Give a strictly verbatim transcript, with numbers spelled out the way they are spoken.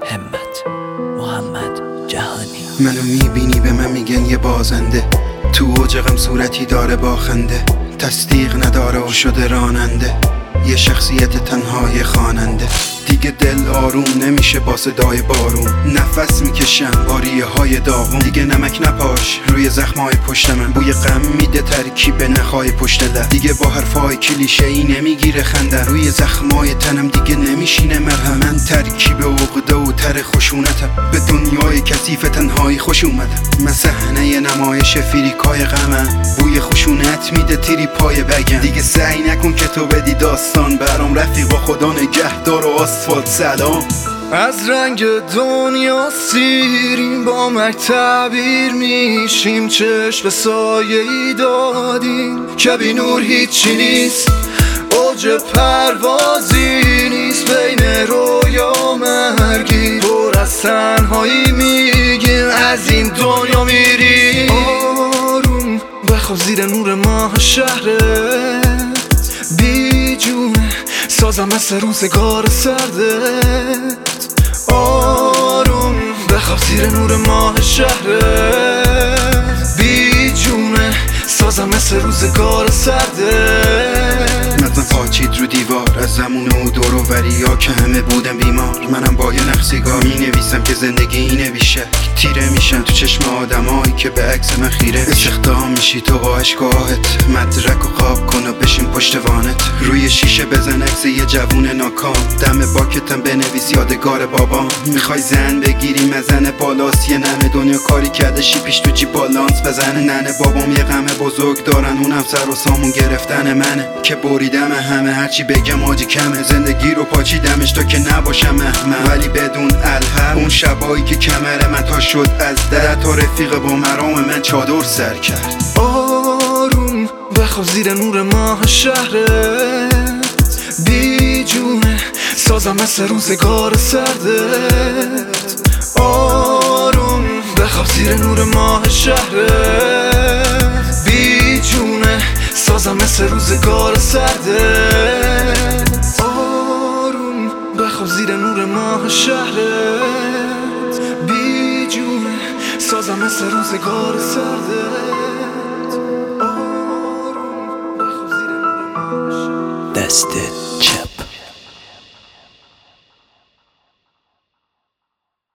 همت محمد جهانی. منو میبینی به من میگن یه بازنده، تو اوج غم صورتی داره با خنده، تصدیق نداره و شده راننده، یه شخصیت تنهای خواننده. دیگه دل آروم نمیشه با صدای بارون، نفس میکشم با ریه های داغون. دیگه نمک نپاش روی زخمای پشت من، بوی غم میده ترکیب نخای پشت لب. دیگه با حرفای کلیشه ای نمیگیره خندن، روی زخمای تنم دیگه نمیشینه مرهم. من ترکیب عقده و تر خشونتم، به دنیای کثیف تنهایی خوش اومدم. من صحنه نمایش فریکای غمم، بوی خشونت میده تیری پای بگم. دیگه سعی نکن که تو بدی داستان برام، رفیق با خدا نگهدار و آسفالت سلام. از رنگ دنیا سیریم با مک تعبیر میشیم، چشم به سایه ای دادیم که بی نور هیچی نیست، اوج پروازی نیست، بین رویا مرگی پر از تنهایی میگیم از این دنیا میریم. آروم بخواب زیر نور ماه شهرت، بی جونه سازم مثل روزگار سردت. آروم بخواب زیر نور ماه شهرت، بی جونه سازم مثل روزگار سردت. متن پاچید رو دیوار از زمونه و دور و وریا که همه بودن بیمار. منم با یه نقصیگاه می نویسم که زندگی اینه بیشک، تیره میشن تو چشم آدمایی که به عکس من خیره. استخدام میشی تو با اشکاهت، مدرک و خواب کن و بشین پشت وانت. روی شیشه بزن عکس یه جوون ناکام، دم باکتم بنویس یادگار بابام. میخوای زن بگیری مزن بالاست یه نمه، دنیا کاری کرده شیپیش تو جیب بالانس بزنه. ننه بابام یه غم بزرگ دارن، اونم سر و سامون گرفتن منه که بریدم همه. هرچی بگم آجی کمه، زندگی رو پاچیدمش تا که نباشم احمق، ولی بدون الهم. اون شبایی که کمر من تا شد از در، تا رفیق با مرام من چادر سر کرد. آروم بخواب زیر نور ماه شهرت، بی جونه سازم مثل روزگار سردت. آروم بخواب زیر نور ماه شهرت، بی جونه سازم مثل روزگار سردت. آروم بخواب زیر نور ماه شهرت، بی جونه سازم مثل روزگار سردت. آروم بخواب زیر نور ماه شهرت. دستت